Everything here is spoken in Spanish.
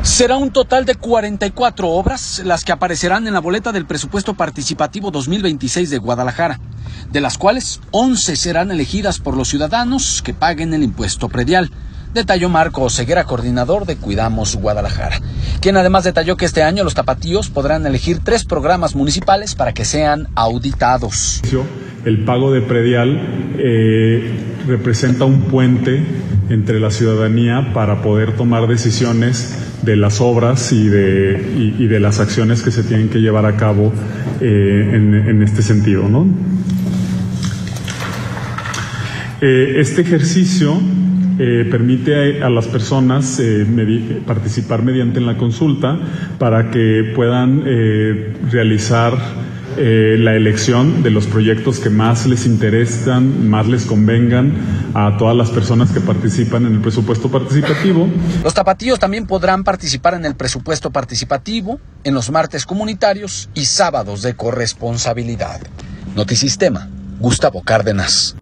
Será un total de 44 obras las que aparecerán en la boleta del presupuesto participativo 2026 de Guadalajara, de las cuales 11 serán elegidas por los ciudadanos que paguen el impuesto predial. Detalló Marco Oseguera, coordinador de Cuidamos Guadalajara, quien además detalló que este año los tapatíos podrán elegir 3 programas municipales para que sean auditados. El pago de predial representa un puente entre la ciudadanía para poder tomar decisiones de las obras y de las acciones que se tienen que llevar a cabo en este sentido, ¿no? Este ejercicio permite a las personas participar mediante la consulta para que puedan realizar la elección de los proyectos que más les interesan, más les convengan a todas las personas que participan en el presupuesto participativo. Los tapatíos también podrán participar en el presupuesto participativo en los martes comunitarios y sábados de corresponsabilidad. Notisistema, Gustavo Cárdenas.